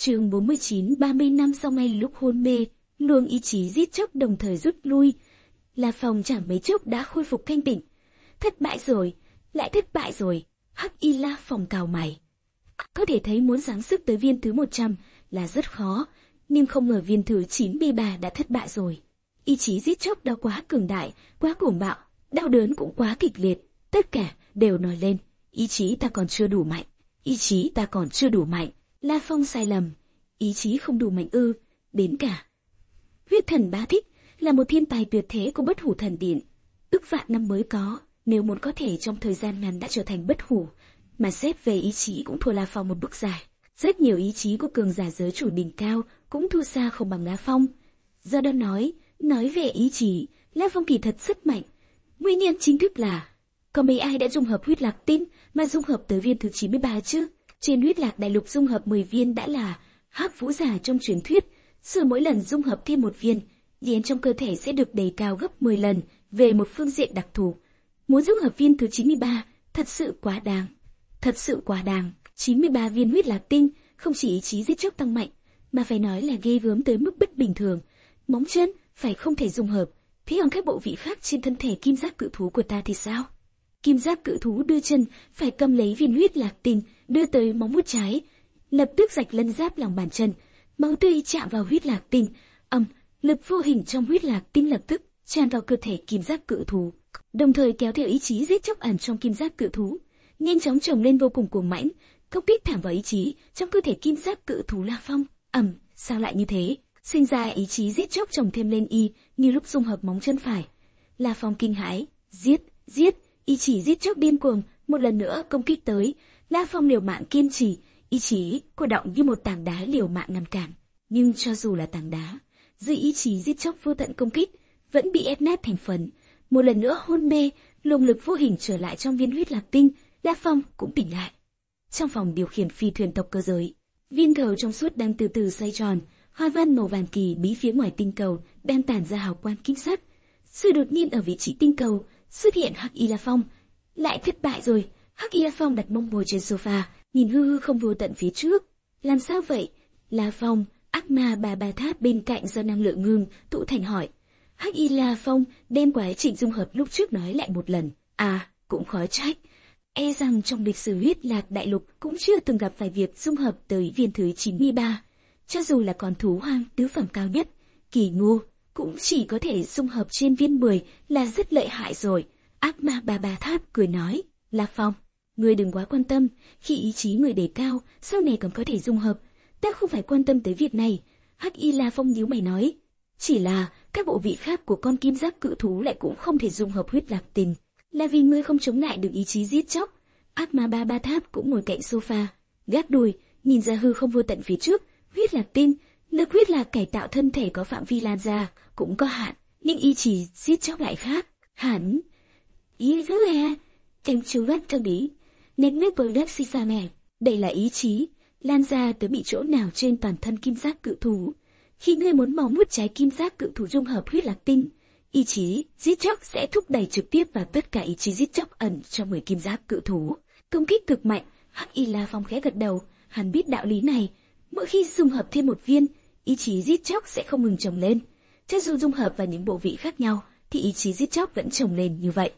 Chương 49, 30 năm sau ngay lúc hôn mê, luồng ý chí giết chóc đồng thời rút lui. La Phong chẳng mấy chốc đã khôi phục thanh tỉnh. Thất bại rồi, lại thất bại rồi. Hắc Y La Phong cau mày. Có thể thấy muốn giáng sức tới viên thứ 100 là rất khó, nhưng không ngờ viên thứ 93 đã thất bại rồi. Ý chí giết chóc đó quá cường đại, quá cuồng bạo, đau đớn cũng quá kịch liệt. Tất cả đều nói lên, ý chí ta còn chưa đủ mạnh. Ý chí ta còn chưa đủ mạnh. La Phong sai lầm. Ý chí không đủ mạnh ư? Đến cả Huyết Thần Bá Thích là một thiên tài tuyệt thế của Bất Hủ Thần Điện, ức vạn năm mới có. Nếu muốn có thể trong thời gian ngắn đã trở thành bất hủ, mà xét về ý chí cũng thua La Phong một bước dài. Rất nhiều ý chí của cường giả giới chủ đỉnh cao cũng thua xa không bằng La Phong. Do đó nói về ý chí, La Phong kỳ thật rất mạnh. Nguyên nhân chính thức là có mấy ai đã dung hợp huyết lạc tinh mà dung hợp tới viên thứ 93 chứ? Trên huyết lạc đại lục dung hợp 10 viên đã là hắc vũ giả trong truyền thuyết, giờ mỗi lần dung hợp thêm một viên, gen trong cơ thể sẽ được đề cao gấp 10 lần về một phương diện đặc thù. Muốn dung hợp viên thứ 93, thật sự quá đáng. Thật sự quá đáng. 93 viên huyết lạc tinh, không chỉ ý chí giết chóc tăng mạnh, mà phải nói là ghê gớm tới mức bất bình thường. Móng chân phải không thể dung hợp, thế còn các bộ vị khác trên thân thể kim giác cự thú của ta thì sao? Kim giác cự thú đưa chân phải cầm lấy viên huyết lạc tinh, đưa tới móng vuốt trái, lập tức rạch lân giáp lòng bàn chân, máu tươi chạm vào huyết lạc tinh, lực vô hình trong huyết lạc tinh lập tức tràn vào cơ thể kim giác cự thú, đồng thời kéo theo ý chí giết chóc ẩn trong kim giác cự thú, nhanh chóng chồng lên vô cùng cuồng mãnh, công kích thẳng vào ý chí trong cơ thể kim giác cự thú La Phong. Sao lại như thế? Sinh ra ý chí giết chóc chồng thêm lên y như lúc dung hợp móng chân phải. La Phong kinh hãi, giết, ý chí giết chóc điên cuồng một lần nữa công kích tới. La Phong liều mạng kiên trì, ý chí cô động như một tảng đá liều mạng ngăn cản. Nhưng cho dù là tảng đá, dưới ý chí giết chóc vô tận công kích, vẫn bị ép nát thành phấn. Một lần nữa hôn mê, luồng lực vô hình trở lại trong viên huyết lạc tinh, La Phong cũng tỉnh lại. Trong phòng điều khiển phi thuyền tộc cơ giới, viên cầu trong suốt đang từ từ xoay tròn, hoa văn màu vàng kỳ bí phía ngoài tinh cầu đang tản ra hào quang kim sắc. Sự đột nhiên ở vị trí tinh cầu xuất hiện Hắc Y La Phong. Lại thất bại rồi. Hắc Y La Phong đặt mông ngồi trên sofa, nhìn hư không vô tận phía trước. Làm sao vậy? La Phong, ác ma bà tháp bên cạnh do năng lượng ngưng tụ thành hỏi. Hắc Y La Phong đem quá trình dung hợp lúc trước nói lại một lần. Cũng khó trách. E rằng trong lịch sử huyết lạc đại lục cũng chưa từng gặp phải việc dung hợp tới viên thứ 93. Cho dù là con thú hoang tứ phẩm cao nhất, kỳ ngu, cũng chỉ có thể dung hợp trên viên 10 là rất lợi hại rồi. Ác ma bà tháp cười nói. La Phong, ngươi đừng quá quan tâm, khi ý chí người đề cao, sau này còn có thể dung hợp. Ta không phải quan tâm tới việc này. Hắc Y La Phong nhíu mày nói. Chỉ là các bộ vị khác của con kim giác cự thú lại cũng không thể dung hợp huyết lạc tinh. Là vì ngươi không chống lại được ý chí giết chóc. Ác ma ba tháp cũng ngồi cạnh sofa, gác đùi, nhìn ra hư không vô tận phía trước. Huyết lạc tinh, lực huyết lạc cải tạo thân thể có phạm vi lan ra, cũng có hạn, nhưng ý chí giết chóc lại khác. Hẳn, ý thứ là em chú gắt cho bí, nên nước bờ đất xì xa mẹ. Đây là ý chí, lan ra tới bị chỗ nào trên toàn thân kim giác cự thú. Khi ngươi muốn mò mút trái kim giác cự thú dung hợp huyết lạc tinh, ý chí giết chóc sẽ thúc đẩy trực tiếp vào tất cả ý chí giết chóc ẩn trong người kim giác cự thú. Công kích cực mạnh. Hắc Y La Phong khẽ gật đầu, hắn biết đạo lý này. Mỗi khi dung hợp thêm một viên, ý chí giết chóc sẽ không ngừng chồng lên. Cho dù dung hợp vào những bộ vị khác nhau, thì ý chí giết chóc vẫn chồng lên như vậy.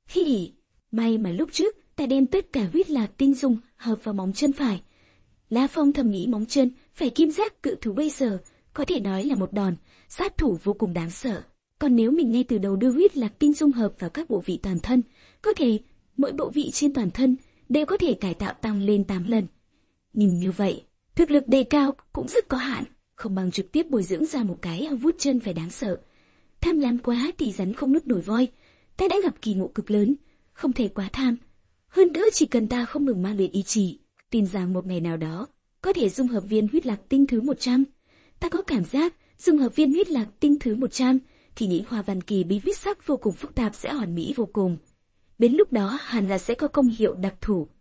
May mà lúc trước ta đem tất cả huyết lạc tinh dung hợp vào móng chân phải. La Phong thầm nghĩ móng chân phải kim giác cự thú bây giờ có thể nói là một đòn sát thủ vô cùng đáng sợ. Còn nếu mình ngay từ đầu đưa huyết lạc tinh dung hợp vào các bộ vị toàn thân, có thể mỗi bộ vị trên toàn thân đều có thể cải tạo tăng lên 8 lần. Nhưng như vậy, thực lực đề cao cũng rất có hạn, không bằng trực tiếp bồi dưỡng ra một cái vuốt chân phải đáng sợ. Tham lam quá thì rắn không nuốt nổi voi. Ta đã gặp kỳ ngộ cực lớn, không thể quá tham. Hơn nữa chỉ cần ta không ngừng ma luyện ý chí, tin rằng một ngày nào đó có thể dung hợp viên huyết lạc tinh thứ 100. Ta có cảm giác dung hợp viên huyết lạc tinh thứ 100 thì những hoa văn kỳ bí viết sắc vô cùng phức tạp sẽ hoàn mỹ vô cùng. Đến lúc đó hẳn là sẽ có công hiệu đặc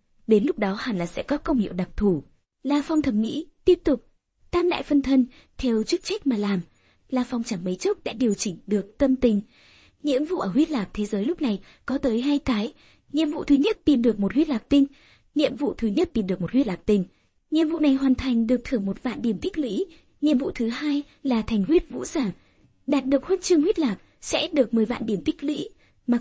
thù. La Phong thầm nghĩ, tiếp tục. Tam đại phân thân theo chức trách mà làm. La Phong chẳng mấy chốc đã điều chỉnh được tâm tình. Nhiệm vụ ở huyết lạc thế giới lúc này có tới 2 cái. Nhiệm vụ thứ nhất tìm được một huyết lạc tinh. Nhiệm vụ này hoàn thành được thưởng 1.000 điểm tích lũy. Nhiệm vụ thứ hai là thành huyết vũ giả. Đạt được huân chương huyết lạc sẽ được 10.000 điểm tích lũy. Mặc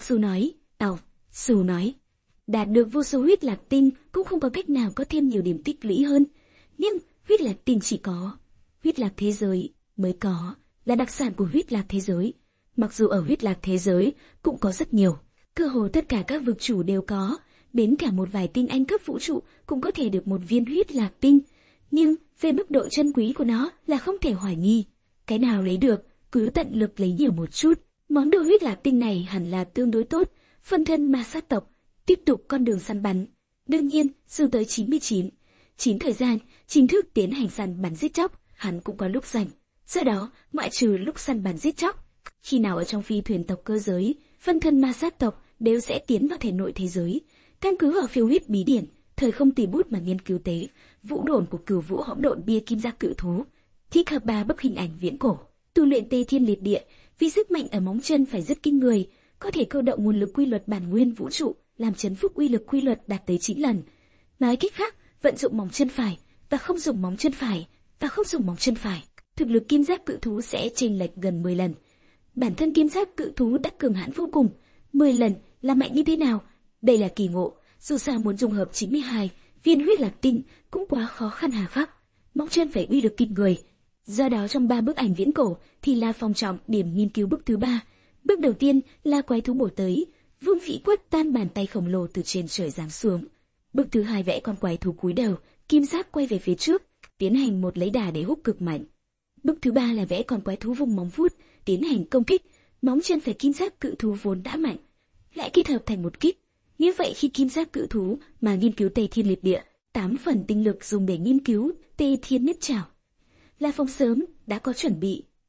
dù nói, đạt được vô số huyết lạc tinh cũng không có cách nào có thêm nhiều điểm tích lũy hơn. Nhưng huyết lạc tinh chỉ có huyết lạc thế giới mới có, là đặc sản của huyết lạc thế giới. Mặc dù ở huyết lạc thế giới cũng có rất nhiều, cơ hồ tất cả các vực chủ đều có, đến cả một vài tinh anh cấp vũ trụ cũng có thể được một viên huyết lạc tinh. Nhưng về mức độ chân quý của nó là không thể hoài nghi. Cái nào lấy được, cứ tận lực lấy nhiều một chút. Món đồ huyết lạc tinh này hẳn là tương đối tốt. Phân thân ma sát tộc tiếp tục con đường săn bắn. Đương nhiên, dù tới 99 thời gian chính thức tiến hành săn bắn giết chóc, hắn cũng có lúc rảnh. Do đó, ngoại trừ lúc săn bắn giết chóc, khi nào ở trong phi thuyền tộc cơ giới, phân thân ma sát tộc đều sẽ tiến vào thể nội thế giới, căn cứ vào phiêu huyết bí điển, thời không tỉ bút mà nghiên cứu tế vũ độn của cửu vũ hỗn độn bia kim giác cự thú, thích hợp 3 bức hình ảnh viễn cổ, tu luyện tê thiên liệt địa, vì sức mạnh ở móng chân phải rất kinh người, có thể câu động nguồn lực quy luật bản nguyên vũ trụ, làm chấn phúc uy lực quy luật đạt tới 9 lần. Nói cách khác, vận dụng móng chân phải và không dùng móng chân phải, thực lực kim giác cự thú sẽ chênh lệch gần 10 lần. Bản thân kim giác cự thú đã cường hãn vô cùng, 10 lần là mạnh như thế nào? Đây là kỳ ngộ, dù sao muốn dung hợp 92 viên huyết lạc tinh cũng quá khó khăn hà khắc. Móng chân phải uy lực kinh người. Do đó trong 3 bức ảnh viễn cổ thì La Phong trọng điểm nghiên cứu bức thứ 3. Bước đầu tiên là quái thú bổ tới, Vương Vĩ quất tan bàn tay khổng lồ từ trên trời giáng xuống. Bước thứ 2 vẽ con quái thú cúi đầu, kim giác quay về phía trước, tiến hành một lấy đà để húc cực mạnh. Bước thứ 3 là vẽ con quái thú vùng móng vuốt, tiến hành công kích, móng chân phải kim giác cự thú vốn đã mạnh, lại kết hợp thành một kích. Như vậy khi kim giác cự thú mà nghiên cứu Tê Thiên Liệt Địa, 8 phần tinh lực dùng để nghiên cứu Tê Thiên Nhất Trảo. La Phong sớm đã có chuẩn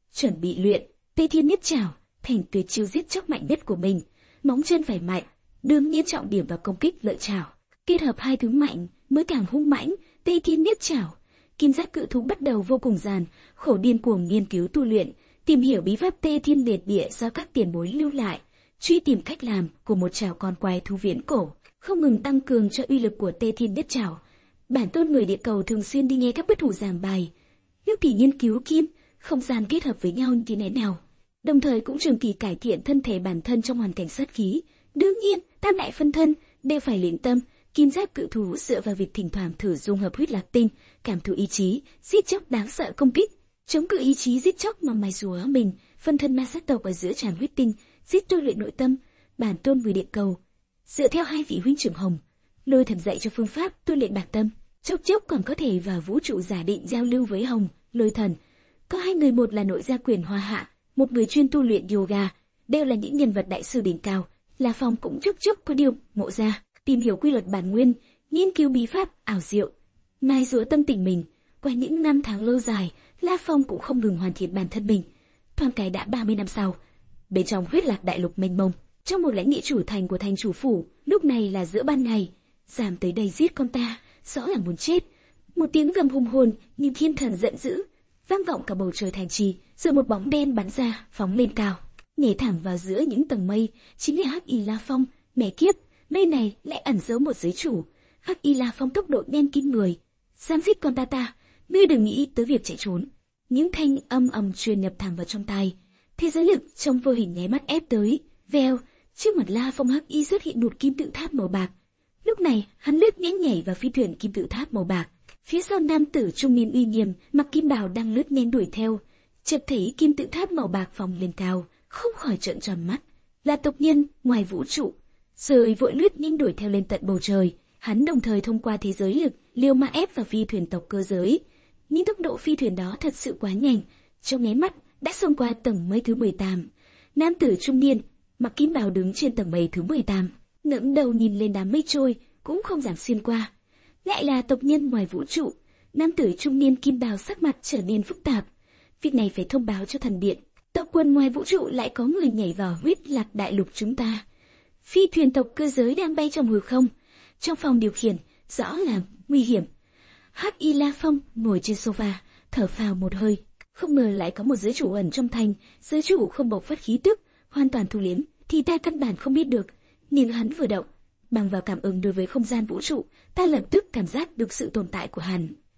bị luyện Tê Thiên Nhất Trảo thành tuyệt chiêu giết chóc mạnh nhất của mình. Móng chân phải mạnh, đương nhiên trọng điểm vào công kích lợi trảo, kết hợp hai thứ mạnh mới càng hung mãnh. Tê Thiên Nhất Trảo, kim giác cự thú bắt đầu vô cùng khổ điên cuồng nghiên cứu tu luyện, tìm hiểu bí pháp Tê Thiên Liệt Địa do các tiền bối lưu lại, truy tìm cách làm của một trảo con quái thú viễn cổ, không ngừng tăng cường cho uy lực của Tê Thiên Nhất Trảo. Bản tôn người địa cầu thường xuyên đi nghe các bất hủ giảng bài, lúc thì nghiên cứu kim, không gian kết hợp với nhau như thế nào, đồng thời cũng trường kỳ cải thiện thân thể bản thân trong hoàn cảnh sát khí. Đương nhiên, tam đại phân thân đều phải luyện tâm. Kim giác cự thú dựa vào việc thỉnh thoảng thử dung hợp huyết lạc tinh, cảm thụ ý chí giết chóc đáng sợ công kích, chống cự ý chí giết chóc mà mài rúa mình. Phân thân ma sát tộc ở giữa tràn huyết tinh, giết tu luyện nội tâm. Bản tôn người địa cầu dựa theo 2 vị huynh trưởng Hồng Lôi Thần dạy cho phương pháp tu luyện bản tâm, chốc chốc còn có thể vào vũ trụ giả định giao lưu với Hồng Lôi Thần. Có 2 người, một là nội gia quyền Hoa Hạ, một người chuyên tu luyện yoga, đều là những nhân vật đại sư đỉnh cao. La Phong cũng chốc chốc có điều ngộ ra, tìm hiểu quy luật bản nguyên, nghiên cứu bí pháp ảo diệu, mài rũa tâm tình mình. Qua những năm tháng lâu dài, La Phong cũng không ngừng hoàn thiện bản thân mình. Thoáng cái đã 30 năm sau, bên trong huyết lạc đại lục mênh mông, trong một lãnh địa chủ thành của thành chủ phủ, lúc này là giữa ban ngày, dám tới đây giết con ta, rõ là muốn chết. Một tiếng gầm hùng hồn như thiên thần giận dữ vang vọng cả bầu trời thành trì, rồi một bóng đen bắn ra, phóng lên cao, nhảy thẳng vào giữa những tầng mây. Chính là Hắc Y La Phong. Mẹ kiếp, nơi này lại ẩn giấu một giới chủ. Hắc Y La Phong tốc độ nhanh kinh người, dám giết con ta, ngươi đừng nghĩ tới việc chạy trốn. Những thanh âm ầm truyền nhập thẳng vào trong tai. Thế giới lực trong vô hình nháy mắt ép tới. Vèo, trước mặt La Phong, Hắc Y xuất hiện một kim tự tháp màu bạc. Lúc này hắn lướt nhanh nhảy vào phi thuyền kim tự tháp màu bạc. Phía sau nam tử trung niên uy nghiêm mặc kim bào đang lướt nhanh đuổi theo. Chợt thấy kim tự tháp màu bạc phóng lên cao, không khỏi trợn tròn mắt. Là tộc nhân ngoài vũ trụ, rồi vội lướt nhanh đuổi theo lên tận bầu trời. Hắn đồng thời thông qua thế giới lực liều mạng ép vào phi thuyền tộc cơ giới. Nhưng tốc độ phi thuyền đó thật sự quá nhanh, trong nháy mắt đã xông qua tầng mây thứ 18. Nam tử trung niên mặc kim bào đứng trên tầng mây thứ 18, ngẩng đầu nhìn lên đám mây trôi, cũng không dám xuyên qua. Lại là tộc nhân ngoài vũ trụ. Nam tử trung niên kim bào sắc mặt trở nên phức tạp. Việc này phải thông báo cho thần điện. Tộc quần ngoài vũ trụ lại có người nhảy vào huyết lạc đại lục chúng ta. Phi thuyền tộc cơ giới đang bay trong hư không. Trong phòng điều khiển, rõ là nguy hiểm. Hắc Y La Phong ngồi trên sofa, thở phào một hơi. Không ngờ lại có một giới chủ ẩn trong thành. Giới chủ không bộc phát khí tức, hoàn toàn thu liếm, thì ta căn bản không biết được. Nhưng hắn vừa động, bằng vào cảm ứng đối với không gian vũ trụ, ta lập tức cảm giác được sự tồn tại của hắn.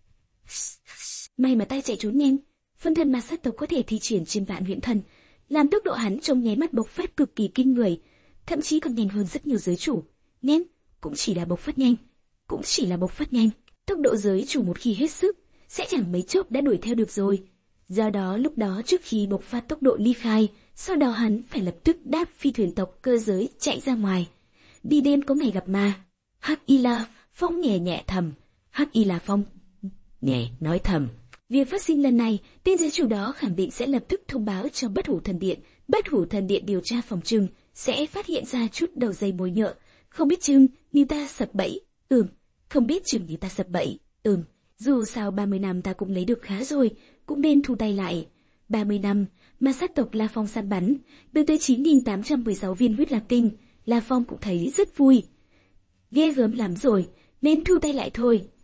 May mà tay chạy trốn nhanh, phân thân ma sát tộc có thể thi triển trên vạn huyễn thần, làm tốc độ hắn trong nháy mắt bộc phát cực kỳ kinh người, thậm chí còn nhanh hơn rất nhiều giới chủ. Nên cũng chỉ là bộc phát nhanh, tốc độ giới chủ một khi hết sức sẽ chẳng mấy chốc đã đuổi theo được rồi. Do đó lúc đó trước khi bộc phát tốc độ ly khai, sau đó hắn phải lập tức đáp phi thuyền tộc cơ giới chạy ra ngoài. Đi đêm có ngày gặp ma. Hắc Y La Phong nhẹ thầm. Hắc Y La Phong nhẹ nói thầm. Việc phát sinh lần này, tên giới chủ đó khẳng định sẽ lập tức thông báo cho Bất Hủ Thần Điện. Bất Hủ Thần Điện điều tra phòng trừng sẽ phát hiện ra chút đầu dây mối nhợ. Không biết chừng như ta sập bẫy. Không biết chừng như ta sập bẫy. Dù sao 30 năm ta cũng lấy được khá rồi, cũng nên thu tay lại. 30 năm, ma sát tộc La Phong săn bắn, được tới 9.816 viên huyết lạc tinh, La Phong cũng thấy rất vui. Ghê gớm lắm rồi, nên thu tay lại thôi.